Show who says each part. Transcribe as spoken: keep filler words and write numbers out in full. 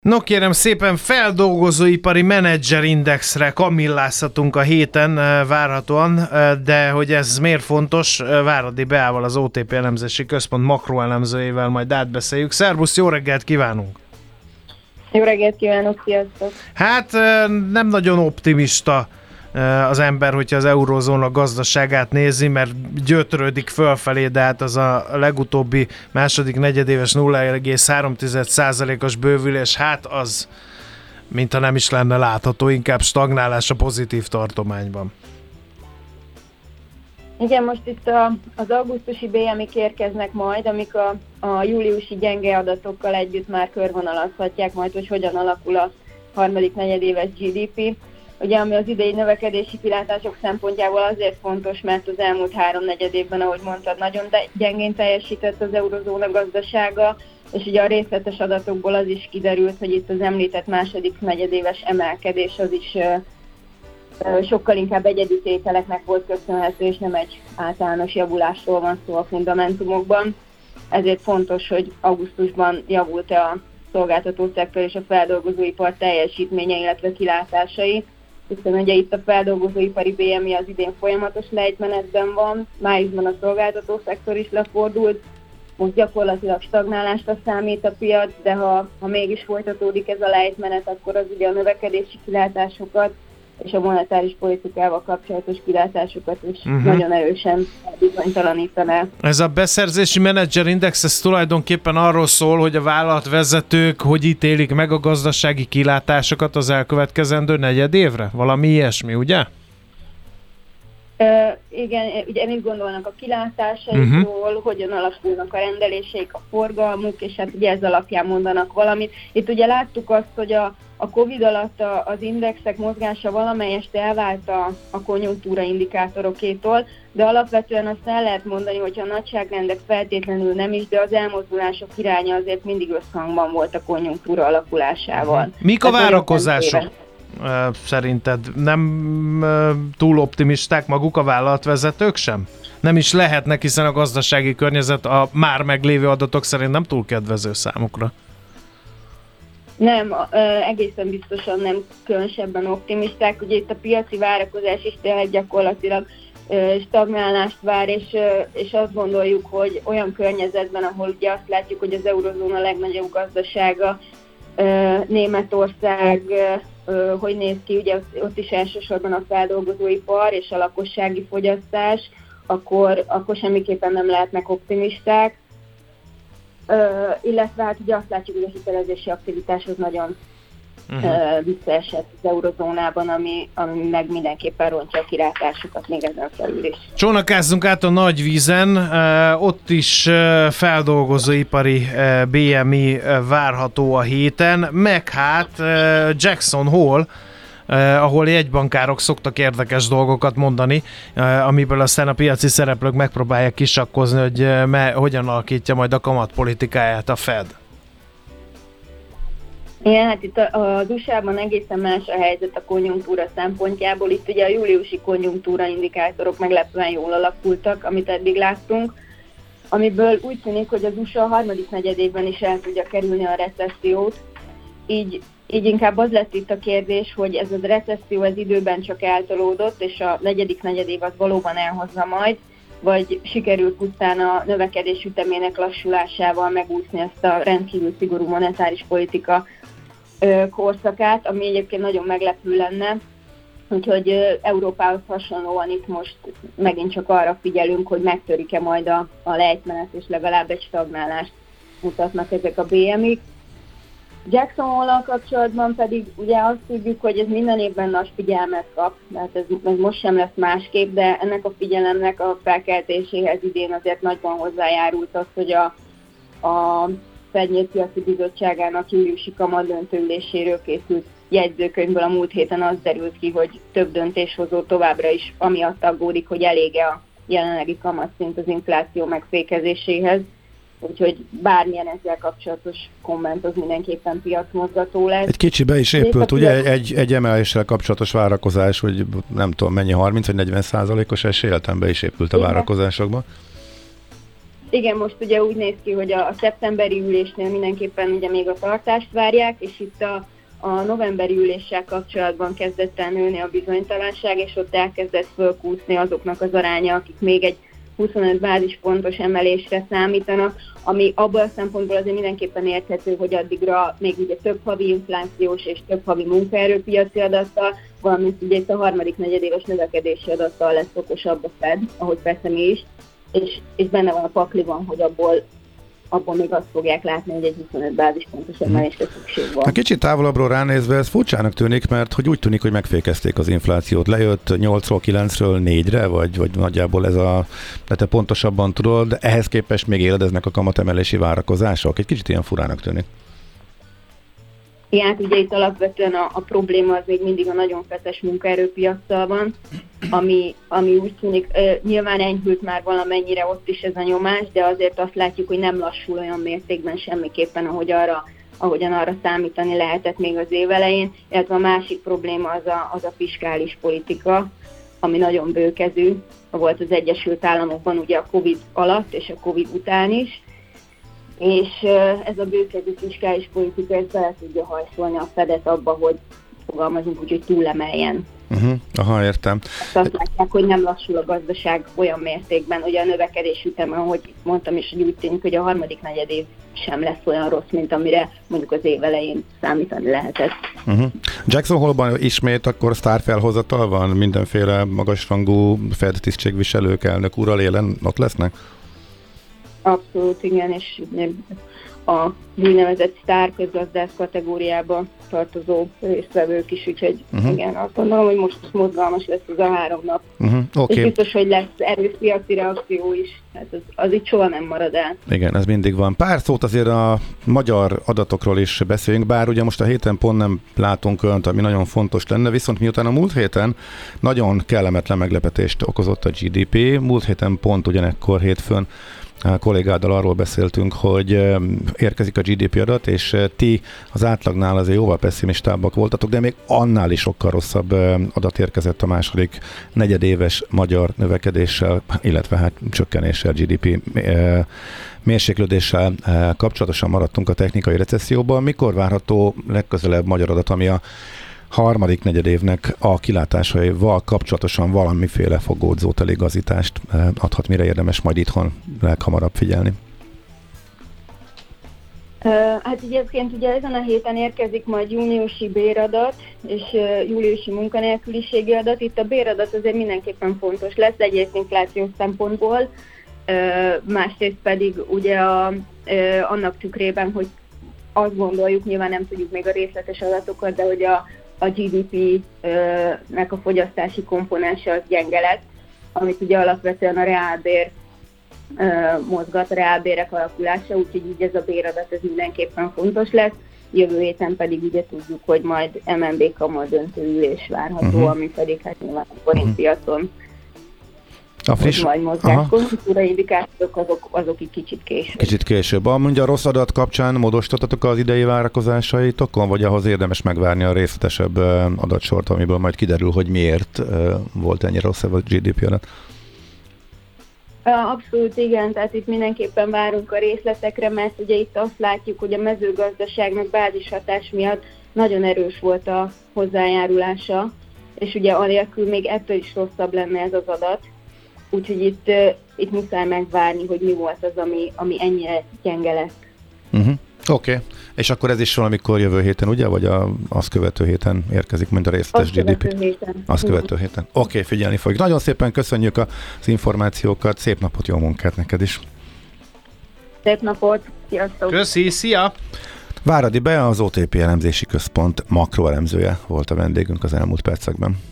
Speaker 1: No kérem szépen, feldolgozóipari menedzserindexre kamillázhatunk a héten várhatóan, de hogy ez miért fontos, Váradi Beával, az o té pé elemzési központ makroelemzőjével majd átbeszéljük. Szerbusz, jó reggelt kívánunk!
Speaker 2: Jó reggelt kívánok, sziasztok!
Speaker 1: Hát nem nagyon optimista az ember, hogyha az eurózóna gazdaságát nézi, mert gyötrődik fölfelé, de hát az a legutóbbi második negyedéves nulla egész három százalékos bővülés, hát az, mintha nem is lenne látható, inkább stagnálás a pozitív tartományban.
Speaker 2: Igen, most itt a, az augusztusi bé em i-k érkeznek majd, amik a, a júliusi gyenge adatokkal együtt már körvonalazhatják majd, hogy hogyan alakul a harmadik negyedéves gé dé pé. Ugye, ami az idei növekedési kilátások szempontjából azért fontos, mert az elmúlt három negyed évben, ahogy mondtad, nagyon gyengén teljesített az eurozóna gazdasága, és ugye a részletes adatokból az is kiderült, hogy itt az említett második negyedéves emelkedés az is uh, sokkal inkább egyedi tételeknek volt köszönhető, és nem egy általános javulásról van szó a fundamentumokban. Ezért fontos, hogy augusztusban javult a szolgáltatószektor és a feldolgozóipar teljesítménye, illetve kilátásai, hiszen ugye itt a feldolgozóipari bé em i az idén folyamatos lejtmenetben van, májusban a szolgáltatószektor is lefordult, most gyakorlatilag stagnálásra számít a piac, de ha, ha mégis folytatódik ez a lejtmenet, akkor az ugye a növekedési kilátásokat és a monetáris politikával kapcsolatos kilátásokat is uh-huh. nagyon erősen bizonytalanítaná.
Speaker 1: Ez a beszerzési menedzserindex, ez tulajdonképpen arról szól, hogy a vállalatvezetők hogy ítélik meg a gazdasági kilátásokat az elkövetkezendő negyed évre? Valami ilyesmi, ugye?
Speaker 2: Uh, igen, ugye mit gondolnak a kilátásaikról, uh-huh. hogyan alakulnak a rendeléseik, a forgalmuk, és hát ugye ez alapján mondanak valamit. Itt ugye láttuk azt, hogy a, a Covid alatt a, az indexek mozgása valamelyest elvált a, a konjunktúra indikátorokétól, de alapvetően azt el lehet mondani, hogyha a nagyságrendek feltétlenül nem is, de az elmozdulások iránya azért mindig összhangban volt a konjunktúra alakulásával.
Speaker 1: Mik a várakozások? Szerinted nem túl optimisták maguk a vállalatvezetők sem? Nem is lehetnek, hiszen a gazdasági környezet a már meglévő adatok szerint nem túl kedvező számukra.
Speaker 2: Nem, egészen biztosan nem különösebben optimisták. Ugye itt a piaci várakozás is tényleg gyakorlatilag stagnálást vár, és, és azt gondoljuk, hogy olyan környezetben, ahol ugye azt látjuk, hogy az eurozóna legnagyobb gazdasága, Németország, hogy néz ki, ugye ott is elsősorban a feldolgozóipar és a lakossági fogyasztás, akkor, akkor semmiképpen nem lehetnek optimisták. Illetve hát ugye azt látjuk, hogy a hitelezési aktivitás az nagyon uh-huh. visszaesett az eurozónában, ami, ami meg mindenképpen rontja a kilátásukat még ezen felül is.
Speaker 1: Csónakázzunk át a nagy vízen, ott is feldolgozóipari bé em i várható a héten, meg hát Jackson Hole, Uh, ahol jegybankárok szoktak érdekes dolgokat mondani, uh, amiből aztán a piaci szereplők megpróbálják kisakkozni, hogy uh, me, hogyan alakítja majd a kamatpolitikáját a Fed.
Speaker 2: Igen, hát itt az u es á-ban egészen más a helyzet a konjunktúra szempontjából. Itt ugye a júliusi konjunktúra indikátorok meglepően jól alakultak, amit eddig láttunk, amiből úgy tűnik, hogy az u es á a harmadik negyedévben is el tudja kerülni a recessziót, így Így inkább az lett itt a kérdés, hogy ez a recesszió az időben csak eltolódott, és a negyedik negyedév az valóban elhozza majd, vagy sikerül pusztán a növekedés ütemének lassulásával megúszni ezt a rendkívül szigorú monetáris politika ö, korszakát, ami egyébként nagyon meglepő lenne. Úgyhogy ö, Európához hasonlóan itt most megint csak arra figyelünk, hogy megtörik-e majd a, a lejtmenet, és legalább egy stagnálást mutatnak ezek a bé em i-k. Jackson Hole-al kapcsolatban pedig ugye azt tudjuk, hogy ez minden évben nagy figyelmet kap, tehát ez, ez most sem lesz másképp, de ennek a figyelemnek a felkeltéséhez idén azért nagyban hozzájárult az, hogy a, a Fed piaci bizottságának júliusi kamatdöntőüléséről készült jegyzőkönyvből a múlt héten az derült ki, hogy több döntéshozó továbbra is amiatt aggódik, hogy elége a jelenlegi kamatszint az infláció megfékezéséhez. Úgyhogy bármilyen ezzel kapcsolatos komment az mindenképpen piacmozgató lesz.
Speaker 3: Egy kicsibe is épült, ugye egy, egy emeléssel kapcsolatos várakozás, hogy nem tudom mennyi, harminc vagy negyven százalékos esélyletembe is épült a várakozásokban.
Speaker 2: Igen, most ugye úgy néz ki, hogy a, a szeptemberi ülésnél mindenképpen ugye még a tartást várják, és itt a, a novemberi üléssel kapcsolatban kezdett el nőni a bizonytalanság, és ott elkezdett fölkúszni azoknak az aránya, akik még egy huszonöt bázispontos emelésre számítanak, ami abban a szempontból azért mindenképpen érthető, hogy addigra még ugye több havi inflációs és több havi munkaerőpiaci adattal, valamint ugye itt a harmadik negyedéves növekedési adattal lesz okosabb a Fed, ahogy persze mi is, és, és benne van a pakliban, hogy abból abban még azt fogják látni, hogy egy huszonöt bázispontos emelésre szükség van.
Speaker 3: A kicsit távolabbról ránézve ez furcsának tűnik, mert hogy úgy tűnik, hogy megfékezték az inflációt. Lejött nyolcról kilencről négyre, vagy, vagy nagyjából ez a, de te pontosabban tudod, de ehhez képest még éledeznek a kamatemelési várakozások. Egy kicsit ilyen furának tűnik.
Speaker 2: Igen, hát ugye itt alapvetően a, a probléma az még mindig a nagyon feszes munkaerőpiacsal van, ami, ami úgy tűnik, uh, nyilván enyhült már valamennyire ott is ez a nyomás, de azért azt látjuk, hogy nem lassul olyan mértékben semmiképpen, ahogy arra, ahogyan arra számítani lehetett még az év elején, illetve a másik probléma az a, az a fiskális politika, ami nagyon bőkezű, volt az Egyesült Államokban ugye a Covid alatt és a Covid után is, és ez a bőkezű fiskális politika ezt bele tudja hajszolni a Fedet abba, hogy fogalmazunk úgy, hogy túlemeljen.
Speaker 3: Uh-huh. Aha, értem.
Speaker 2: Azt látják, hogy nem lassul a gazdaság olyan mértékben, hogy a növekedés üteme, ahogy mondtam is, hogy úgy tűnik, hogy a harmadik negyedév sem lesz olyan rossz, mint amire mondjuk az év elején számítani lehetett.
Speaker 3: Uh-huh. Jackson Hole-ban ismét akkor sztárfelhozatal van? Mindenféle magasrangú Fed tisztségviselők, elnök úrral élen ott lesznek?
Speaker 2: Abszolút, igen, és a úgynevezett sztár közgazdász kategóriába tartozó résztvevők is, úgyhogy uh-huh. igen, azt gondolom, hogy most mozgalmas lesz ez a három nap.
Speaker 3: Uh-huh. Okay.
Speaker 2: És biztos, hogy lesz erős piaci reakció is, hát az, az itt soha nem marad el.
Speaker 3: Igen, ez mindig van. Pár szót azért a magyar adatokról is beszéljünk, bár ugye most a héten pont nem látunk önt, ami nagyon fontos lenne, viszont miután a múlt héten nagyon kellemetlen meglepetést okozott a gé dé pé, múlt héten pont ugyanekkor hétfőn a kollégáddal arról beszéltünk, hogy érkezik a gé dé pé adat, és ti az átlagnál azért jóval pessimistábbak voltatok, de még annál is sokkal rosszabb adat érkezett a második negyedéves magyar növekedéssel, illetve hát csökkenéssel, gé dé pé mérséklődéssel kapcsolatosan maradtunk a technikai recesszióban. Mikor várható legközelebb magyar adat, ami a harmadik negyedévnek a kilátásaival kapcsolatosan valamiféle fogódzót, eligazítást adhat, mire érdemes majd itthon leghamarabb figyelni?
Speaker 2: Hát egyébként ugye ezen a héten érkezik majd júniusi béradat és júliusi munkanélküliségi adat. Itt a béradat azért mindenképpen fontos lesz egyrészt inflációs szempontból, másrészt pedig ugye a, annak tükrében, hogy azt gondoljuk, nyilván nem tudjuk még a részletes adatokat, de hogy a a gé dé pé-nek a fogyasztási komponense az gyenge lett, amit ugye alapvetően a reálbér mozgat, a reálbérek alakulása, úgyhogy így ez a béradat ez mindenképpen fontos lesz. Jövő héten pedig ugye tudjuk, hogy majd em en bé kamat döntő ülés várható, uh-huh. ami pedig hát nyilván a forintpiacon
Speaker 3: a friss...
Speaker 2: majd mozgás. Konjunktúra indikátorok azok, azok így kicsit később.
Speaker 3: Kicsit később. Mondja, a rossz adat kapcsán módosítottatok az idei várakozásaitokon, vagy ahhoz érdemes megvárni a részletesebb adatsort, amiből majd kiderül, hogy miért volt ennyire rosszabb a gé dé pé adat?
Speaker 2: Abszolút igen, tehát itt mindenképpen várunk a részletekre, mert ugye itt azt látjuk, hogy a mezőgazdaságnak bázishatás miatt nagyon erős volt a hozzájárulása, és ugye anélkül még ettől is rosszabb lenne ez az adat. Úgyhogy itt, uh, itt muszáj megvárni, hogy mi volt az, ami, ami ennyire gyenge lett.
Speaker 3: Uh-huh. Oké. Okay. És akkor ez is valamikor jövő héten, ugye? Vagy a, azt követő héten érkezik, mint a részletes
Speaker 2: azt
Speaker 3: gé dé pé?
Speaker 2: Azt követő héten.
Speaker 3: Azt követő héten. Oké, okay, figyelni fogjuk. Nagyon szépen köszönjük az információkat, szép napot, jó munkát neked is.
Speaker 2: Szép napot, sziasztok!
Speaker 1: Köszi, szia!
Speaker 3: Váradi Bea, az o té pé elemzési központ makroelemzője volt a vendégünk az elmúlt percekben.